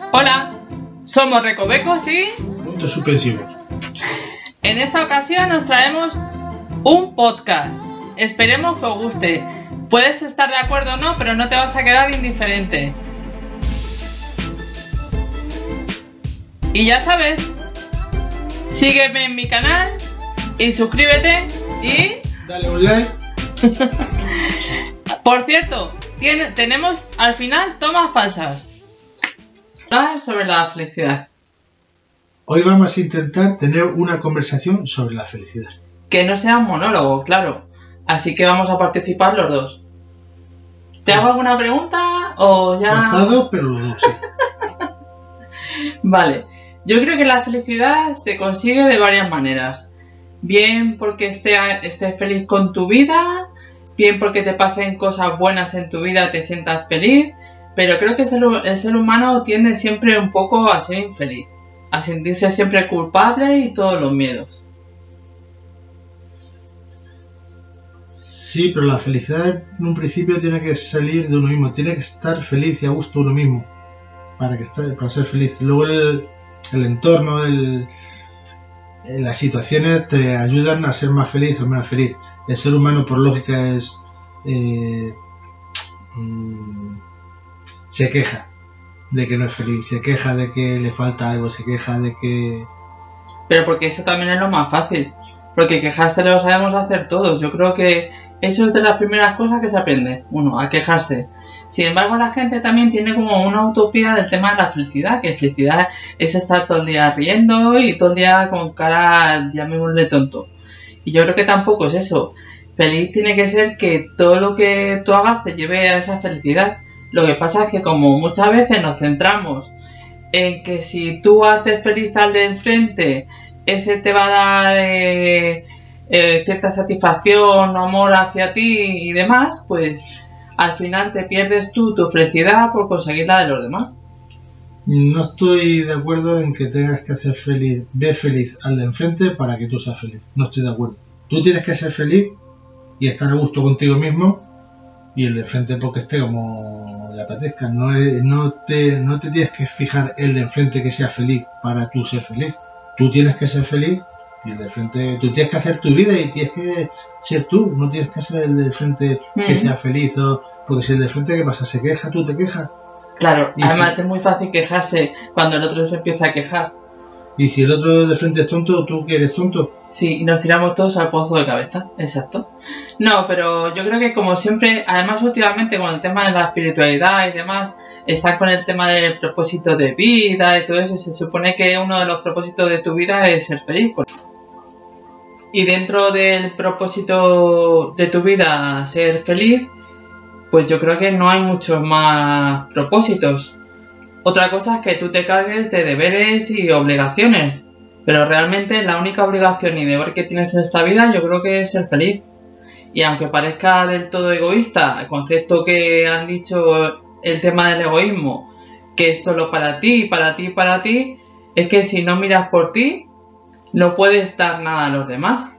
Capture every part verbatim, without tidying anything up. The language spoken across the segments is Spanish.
Hola, somos Recovecos y puntos suspensivos. En esta ocasión nos traemos un podcast. Esperemos que os guste. Puedes estar de acuerdo o no, pero no te vas a quedar indiferente. Y ya sabes, sígueme en mi canal y suscríbete y... dale un like. Por cierto, tiene, tenemos al final tomas falsas. Hablar sobre la felicidad. Hoy vamos a intentar tener una conversación sobre la felicidad. Que no sea un monólogo, claro. Así que vamos a participar los dos. ¿Te hago alguna pregunta o ya...? Forzado, pero los dos, sí. Vale. Yo creo que la felicidad se consigue de varias maneras. Bien porque estés esté feliz con tu vida, bien porque te pasen cosas buenas en tu vida, te sientas feliz, pero creo que el ser, el ser humano tiende siempre un poco a ser infeliz, a sentirse siempre culpable y todos los miedos. Sí, pero la felicidad en un principio tiene que salir de uno mismo, tiene que estar feliz y a gusto uno mismo para, que esté, para ser feliz. Luego el, el entorno, el, las situaciones te ayudan a ser más feliz o menos feliz. El ser humano por lógica es eh, mm, se queja de que no es feliz, se queja de que le falta algo, se queja de que... Pero porque eso también es lo más fácil, porque quejarse lo sabemos hacer todos. Yo creo que eso es de las primeras cosas que se aprende, uno, a quejarse. Sin embargo, la gente también tiene como una utopía del tema de la felicidad, que felicidad es estar todo el día riendo y todo el día con cara, llamémosle tonto. Y yo creo que tampoco es eso. Feliz tiene que ser que todo lo que tú hagas te lleve a esa felicidad. Lo que pasa es que como muchas veces nos centramos en que si tú haces feliz al de enfrente, ese te va a dar eh, eh, cierta satisfacción o amor hacia ti y demás, pues al final te pierdes tú tu felicidad por conseguir la de los demás. No estoy de acuerdo en que tengas que hacer feliz, ver feliz al de enfrente para que tú seas feliz. No estoy de acuerdo. Tú tienes que ser feliz y estar a gusto contigo mismo y el de enfrente porque esté como le apetezca. No, es, no, te, no te tienes que fijar el de enfrente que sea feliz para tú ser feliz. Tú tienes que ser feliz y el de frente, tú tienes que hacer tu vida y tienes que ser tú, no tienes que ser el de frente que mm. sea feliz, o porque si el de frente, ¿qué pasa? ¿Se queja? ¿Tú te quejas? Claro, y además si, es muy fácil quejarse cuando el otro se empieza a quejar. Y si el otro de frente es tonto, ¿tú que eres tonto? Sí, y nos tiramos todos al pozo de cabeza, exacto. No, pero yo creo que como siempre, además últimamente con el tema de la espiritualidad y demás, están con el tema del propósito de vida y todo eso, se supone que uno de los propósitos de tu vida es ser feliz. Y dentro del propósito de tu vida ser feliz, pues yo creo que no hay muchos más propósitos. Otra cosa es que tú te cargues de deberes y obligaciones, pero realmente la única obligación y deber que tienes en esta vida yo creo que es ser feliz. Y aunque parezca del todo egoísta, el concepto que han dicho el tema del egoísmo, que es solo para ti, para ti, para ti, es que si no miras por ti, no puedes dar nada a los demás.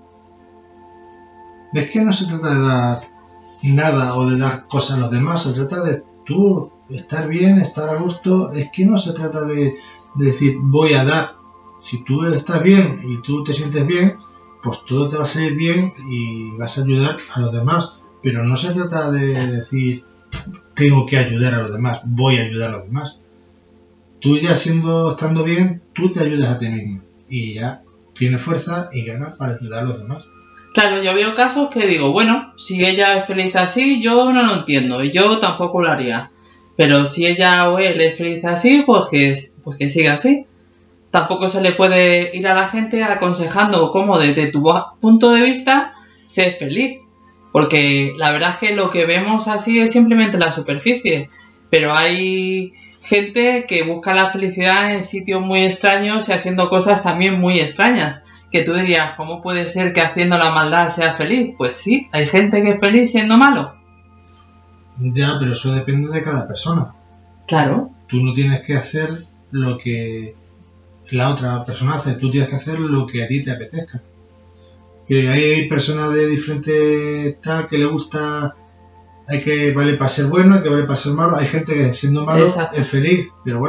Es que no se trata de dar nada o de dar cosas a los demás, se trata de tú estar bien, estar a gusto. Es que no se trata de, de decir voy a dar. Si tú estás bien y tú te sientes bien, pues todo te va a salir bien y vas a ayudar a los demás. Pero no se trata de decir tengo que ayudar a los demás, voy a ayudar a los demás. Tú ya siendo, estando bien, tú te ayudas a ti mismo y ya tienes fuerza y ganas para ayudar a los demás. Claro, yo veo casos que digo, bueno, si ella es feliz así, yo no lo entiendo y yo tampoco lo haría. Pero si ella o él es feliz así, pues que, pues que siga así. Tampoco se le puede ir a la gente aconsejando cómo desde tu punto de vista ser feliz. Porque la verdad es que lo que vemos así es simplemente la superficie. Pero hay gente que busca la felicidad en sitios muy extraños y haciendo cosas también muy extrañas. Que tú dirías, ¿cómo puede ser que haciendo la maldad sea feliz? Pues sí, hay gente que es feliz siendo malo. Ya, pero eso depende de cada persona. Claro. Tú no tienes que hacer lo que la otra persona hace, tú tienes que hacer lo que a ti te apetezca. Que hay personas de diferentes tal que le gusta, hay que vale para ser bueno, hay que vale para ser malo, hay gente que siendo malo Exacto. es feliz, pero bueno,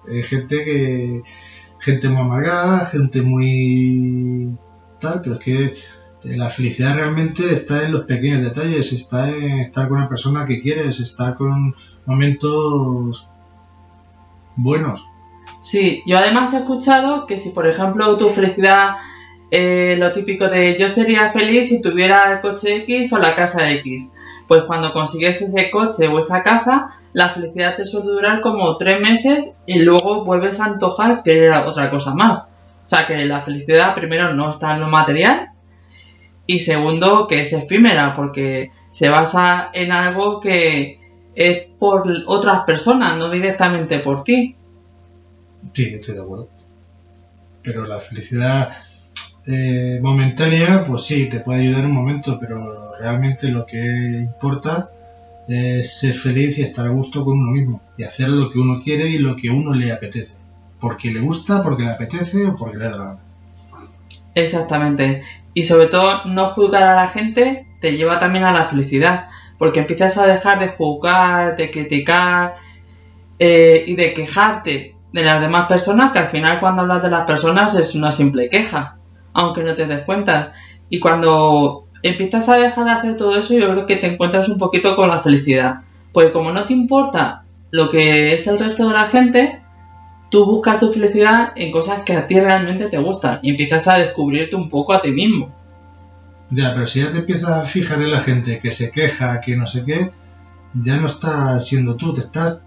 Hay gente que... gente muy amargada, gente muy... tal, pero es que la felicidad realmente está en los pequeños detalles, está en estar con una persona que quieres, estar con momentos buenos. Sí, yo además he escuchado que si, por ejemplo, tu felicidad, eh, lo típico de yo sería feliz si tuviera el coche X o la casa X, pues cuando consigues ese coche o esa casa, la felicidad te suele durar como tres meses y luego vuelves a antojar querer otra cosa más. O sea que la felicidad, primero, no está en lo material y segundo, que es efímera porque se basa en algo que es por otras personas, no directamente por ti. Sí, estoy de acuerdo. Pero la felicidad eh, momentánea, pues sí, te puede ayudar un momento, pero realmente lo que importa es ser feliz y estar a gusto con uno mismo y hacer lo que uno quiere y lo que uno le apetece. Porque le gusta, porque le apetece o porque le da la gana. Exactamente. Y sobre todo, no juzgar a la gente te lleva también a la felicidad, porque empiezas a dejar de juzgar, de criticar eh, y de quejarte de las demás personas, que al final cuando hablas de las personas es una simple queja, aunque no te des cuenta. Y cuando empiezas a dejar de hacer todo eso, yo creo que te encuentras un poquito con la felicidad. Pues como no te importa lo que es el resto de la gente, tú buscas tu felicidad en cosas que a ti realmente te gustan y empiezas a descubrirte un poco a ti mismo. Ya, pero si ya te empiezas a fijar en la gente que se queja, que no sé qué, ya no estás siendo tú, te estás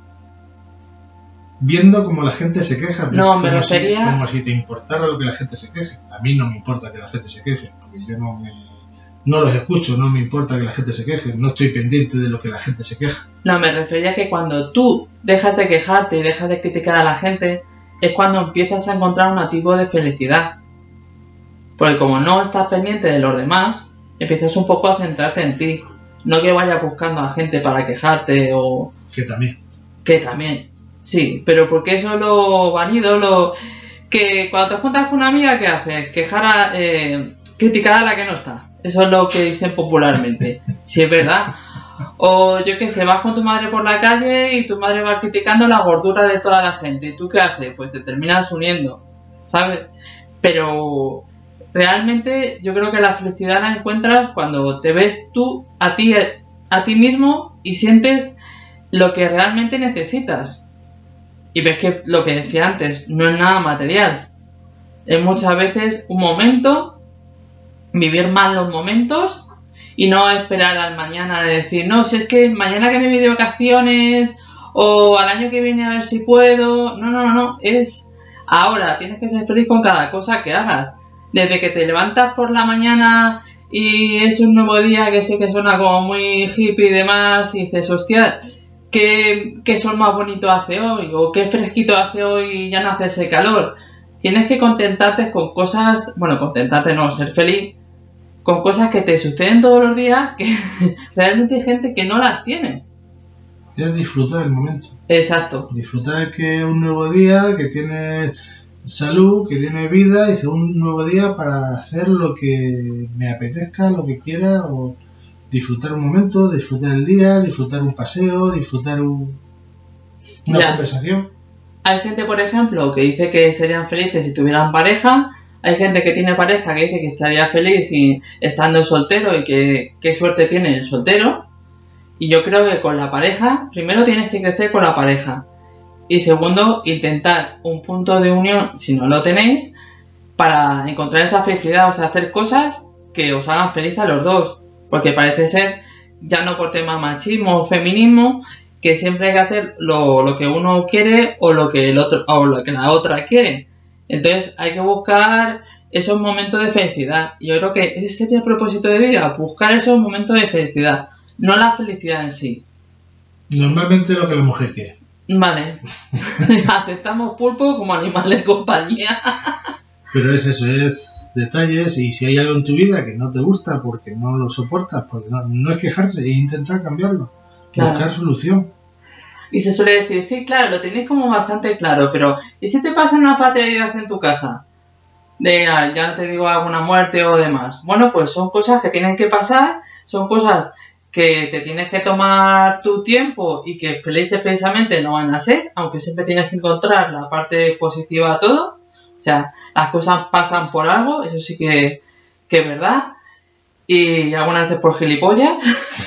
viendo como la gente se queja. No, como me refería... Si, como si te importara lo que la gente se queje. A mí no me importa que la gente se queje, porque yo no me, no los escucho, no me importa que la gente se queje, no estoy pendiente de lo que la gente se queja. No, me refería a que cuando tú dejas de quejarte y dejas de criticar a la gente, es cuando empiezas a encontrar un tipo de felicidad. Porque como no estás pendiente de los demás, empiezas un poco a centrarte en ti. No que vayas buscando a gente para quejarte o... Que también. Que también. Sí, pero porque eso lo vanido, lo... que cuando te juntas con una amiga, ¿qué haces? Quejar a... Eh, criticar a la que no está. Eso es lo que dicen popularmente. Si es verdad. O yo qué sé, vas con tu madre por la calle y tu madre va criticando la gordura de toda la gente. ¿Y tú qué haces? Pues te terminas uniendo, ¿sabes? Pero realmente yo creo que la felicidad la encuentras cuando te ves tú a ti, a ti mismo y sientes lo que realmente necesitas. Y ves que lo que decía antes no es nada material. Es muchas veces un momento, vivir más los momentos y no esperar al mañana de decir, no, si es que mañana que me voy de vacaciones o al año que viene a ver si puedo. No, no, no, es ahora, tienes que ser feliz con cada cosa que hagas. Desde que te levantas por la mañana y es un nuevo día que sé que suena como muy hippie y demás y dices, hostia, ¿qué, qué sol más bonito hace hoy? O qué fresquito hace hoy y ya no hace ese calor. Tienes que contentarte con cosas, bueno, contentarte no, ser feliz con cosas que te suceden todos los días que realmente hay gente que no las tiene. Es disfrutar del momento. Exacto. Disfrutar que es un nuevo día, que tienes salud, que tienes vida, y es un nuevo día para hacer lo que me apetezca, lo que quiera, o disfrutar un momento, disfrutar el día, disfrutar un paseo, disfrutar un, una ya. conversación. Hay gente, por ejemplo, que dice que serían felices si tuvieran pareja. Hay gente que tiene pareja que dice que estaría feliz si estando soltero y que qué suerte tiene el soltero. Y yo creo que con la pareja, primero tienes que crecer con la pareja. Y segundo, intentar un punto de unión, si no lo tenéis, para encontrar esa felicidad, o sea, hacer cosas que os hagan feliz a los dos. Porque parece ser, ya no por tema machismo o feminismo, que siempre hay que hacer lo, lo que uno quiere o lo que el otro o lo que la otra quiere. Entonces hay que buscar esos momentos de felicidad. Yo creo que ese sería el propósito de vida, buscar esos momentos de felicidad, no la felicidad en sí. Normalmente lo que la mujer quiere. Vale. Aceptamos pulpo como animal de compañía. Pero es eso, es detalles, y si hay algo en tu vida que no te gusta porque no lo soportas, porque no, no es quejarse, es intentar cambiarlo, claro. Buscar solución. Y se suele decir, sí, claro, lo tenéis como bastante claro, pero ¿y si te pasa una fatalidad en tu casa? De, ya te digo, alguna muerte o demás. Bueno, pues son cosas que tienen que pasar, son cosas que te tienes que tomar tu tiempo y que felices precisamente no van a ser, aunque siempre tienes que encontrar la parte positiva a todo. O sea, las cosas pasan por algo, eso sí que, que es verdad. Y algunas veces por gilipollas.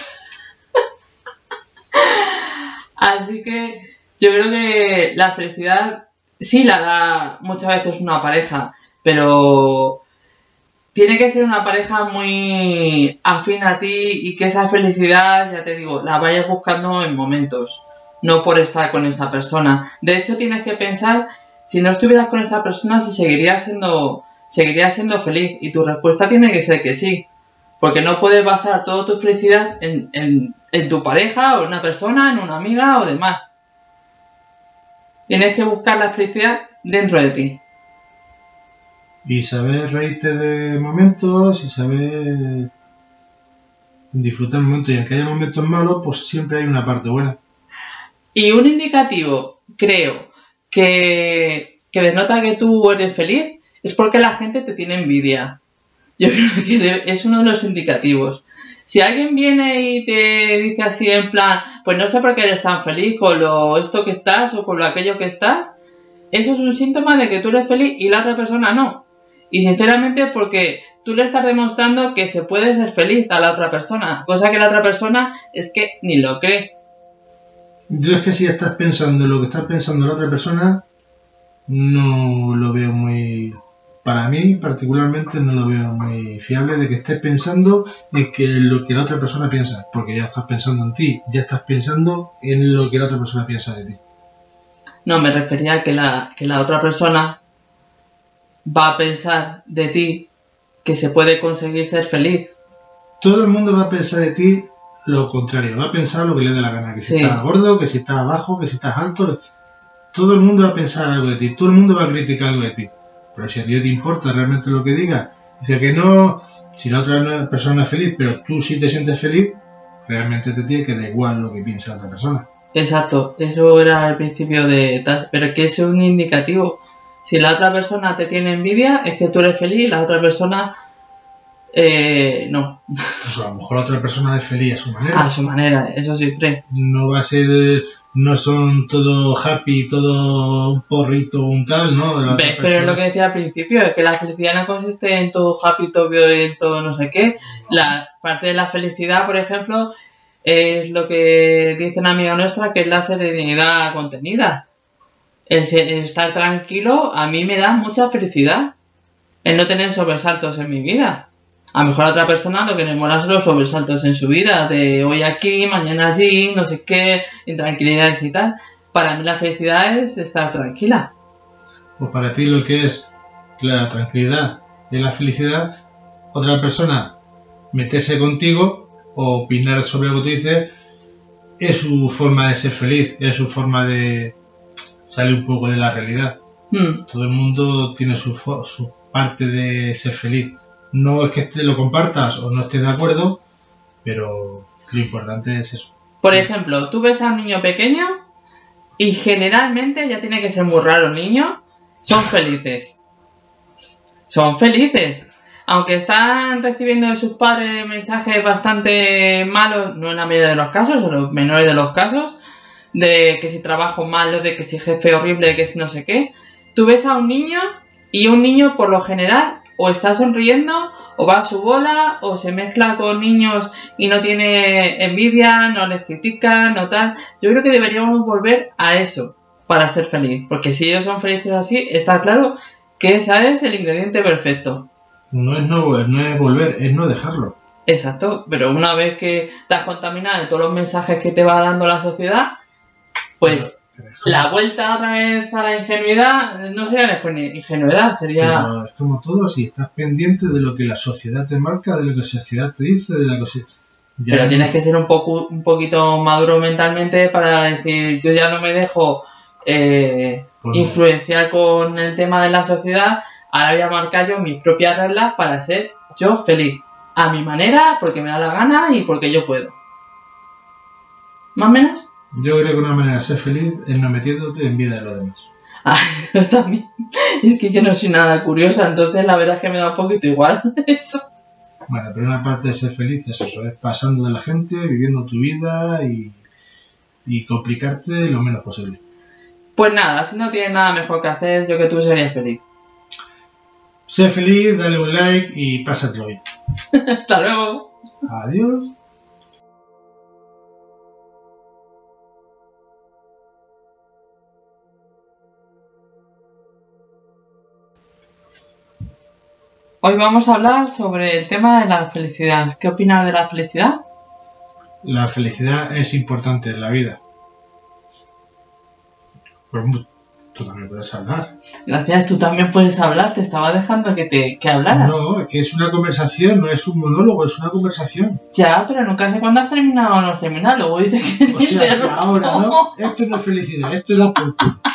Así que yo creo que la felicidad sí la da muchas veces una pareja, pero tiene que ser una pareja muy afín a ti y que esa felicidad, ya te digo, la vayas buscando en momentos, no por estar con esa persona. De hecho, tienes que pensar, si no estuvieras con esa persona, si seguirías siendo, seguirías siendo feliz. Y tu respuesta tiene que ser que sí, porque no puedes basar toda tu felicidad en, en, en tu pareja o en una persona, en una amiga o demás. Tienes que buscar la felicidad dentro de ti. Y saber reírte de momentos y saber disfrutar momentos. Y aunque haya momentos malos, pues siempre hay una parte buena. Y un indicativo, creo, que, que denota que tú eres feliz es porque la gente te tiene envidia. Yo creo que es uno de los indicativos. Si alguien viene y te dice así en plan, pues no sé por qué eres tan feliz con lo esto que estás o con lo aquello que estás, eso es un síntoma de que tú eres feliz y la otra persona no. Y sinceramente porque tú le estás demostrando que se puede ser feliz a la otra persona, cosa que la otra persona es que ni lo cree. Yo es que si estás pensando en lo que está pensando la otra persona, no lo veo muy... Para mí, particularmente, no lo veo muy fiable de que estés pensando en que lo que la otra persona piensa, porque ya estás pensando en ti, ya estás pensando en lo que la otra persona piensa de ti. No, me refería a que la, que la otra persona va a pensar de ti que se puede conseguir ser feliz. Todo el mundo va a pensar de ti lo contrario, va a pensar lo que le dé la gana, que si sí. Estás gordo, que si estás bajo, que si estás alto, todo el mundo va a pensar algo de ti, todo el mundo va a criticar algo de ti. Pero si a ti te importa realmente lo que diga, dice que no, si la otra persona es feliz, pero tú sí te sientes feliz, realmente te tiene que dar igual lo que piensa la otra persona. Exacto, eso era el principio de tal, pero que es un indicativo. Si la otra persona te tiene envidia, es que tú eres feliz, la otra persona eh, no. Pues a lo mejor la otra persona es feliz a su manera. A su manera, eso siempre. No va a ser... No son todo happy, todo un porrito, un tal, ¿no? Ve, pero es lo que decía al principio, es que la felicidad no consiste en todo happy, todo bien, en todo no sé qué. La parte de la felicidad, por ejemplo, es lo que dice una amiga nuestra, que es la serenidad contenida. El, el estar tranquilo a mí me da mucha felicidad. El no tener sobresaltos en mi vida. A lo mejor a otra persona lo que le mola son los sobresaltos en su vida, de hoy aquí, mañana allí, no sé qué, intranquilidades y tal. Para mí la felicidad es estar tranquila. Pues para ti lo que es la tranquilidad y la felicidad, otra persona meterse contigo o opinar sobre lo que tú dices, es su forma de ser feliz, es su forma de salir un poco de la realidad. Mm. Todo el mundo tiene su, su parte de ser feliz. No es que te lo compartas o no estés de acuerdo, pero lo importante es eso. Por ejemplo, tú ves a un niño pequeño y generalmente, ya tiene que ser muy raro el niño, son felices. Son felices. Aunque están recibiendo de sus padres mensajes bastante malos, no en la mayoría de los casos, en los menores de los casos, de que si trabajo malo, de que si jefe horrible, de que si no sé qué. Tú ves a un niño y un niño por lo general o está sonriendo, o va a su bola, o se mezcla con niños y no tiene envidia, no les critican, no tal. Yo creo que deberíamos volver a eso para ser feliz. Porque si ellos son felices así, está claro que ese es el ingrediente perfecto. No es, no, no es volver, es no dejarlo. Exacto, pero una vez que estás contaminado de todos los mensajes que te va dando la sociedad, pues... La vuelta otra vez a la ingenuidad no sería la ingenuidad, sería... Pero es como todo, si estás pendiente de lo que la sociedad te marca, de lo que la sociedad te dice, de la cosa... Ya pero tienes que ser un poco un poquito maduro mentalmente para decir, yo ya no me dejo eh, pues no. influenciar con el tema de la sociedad, ahora voy a marcar yo mis propias reglas para ser yo feliz, a mi manera, porque me da la gana y porque yo puedo. ¿Más o menos? Yo creo que una manera de ser feliz es no metiéndote en vida de los demás. Ah, eso también. Es que yo no soy nada curiosa, entonces la verdad es que me da un poquito igual eso. Bueno, la primera parte de ser feliz es eso, es pasando de la gente, viviendo tu vida y, y complicarte lo menos posible. Pues nada, si no tienes nada mejor que hacer, yo que tú serías feliz. Sé feliz, dale un like y pásatelo bien. Hasta luego. Adiós. Hoy vamos a hablar sobre el tema de la felicidad. ¿Qué opinas de la felicidad? La felicidad es importante en la vida. Pues tú también puedes hablar. Gracias, tú también puedes hablar. Te estaba dejando que te que hablaras. No, que es una conversación, no es un monólogo, es una conversación. Ya, pero nunca sé cuándo has terminado o no has terminado. Luego dices que O sea, que ahora, ¿no? Esto no es felicidad, esto da por culo.